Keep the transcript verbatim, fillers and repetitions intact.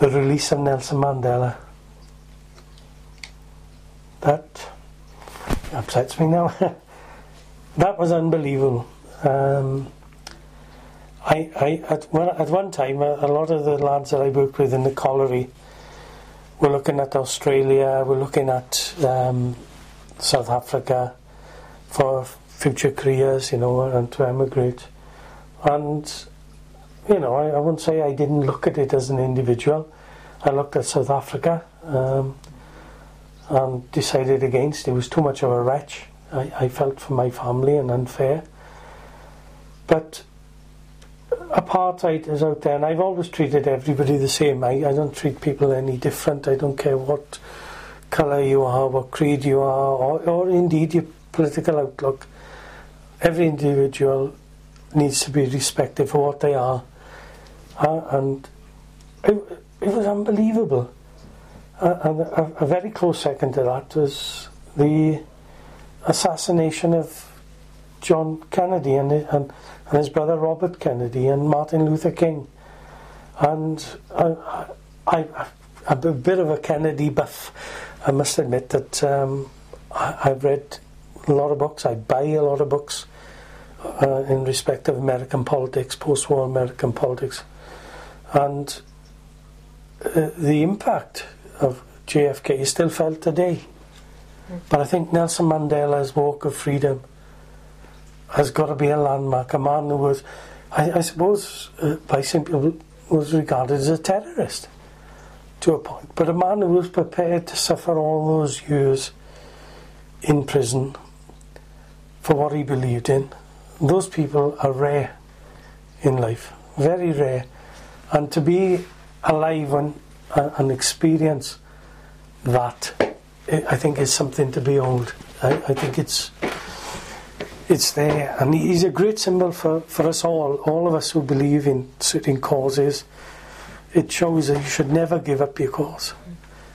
the release of Nelson Mandela. That upsets me now. That was unbelievable. Um, I, I at one at one time, a, a lot of the lads that I worked with in the colliery were looking at Australia, were looking at um, South Africa for future careers, you know, and to emigrate. And you know, I, I wouldn't say I didn't look at it as an individual. I looked at South Africa um, and decided against. It was too much of a wretch. I, I felt for my family and unfair. But apartheid is out there, and I've always treated everybody the same. I, I don't treat people any different. I don't care what colour you are, what creed you are, or, or indeed your political outlook. Every individual needs to be respected for what they are. Uh, and it, it was unbelievable. Uh, and a, a very close second to that was the assassination of John Kennedy and, and, and his brother Robert Kennedy and Martin Luther King. And I, I, I'm a bit of a Kennedy buff. I must admit that um, I, I've read a lot of books. I buy a lot of books uh, in respect of American politics, post-war American politics. And uh, the impact of J F K is still felt today. But I think Nelson Mandela's walk of freedom has got to be a landmark. A man who was, I, I suppose, uh, by some people, was regarded as a terrorist to a point. But a man who was prepared to suffer all those years in prison for what he believed in. Those people are rare in life, very rare. And to be alive and, uh, and experience that, I think is something to behold. I, I think it's it's there, and he's a great symbol for, for us all, all of us who believe in certain causes. It shows that you should never give up your cause.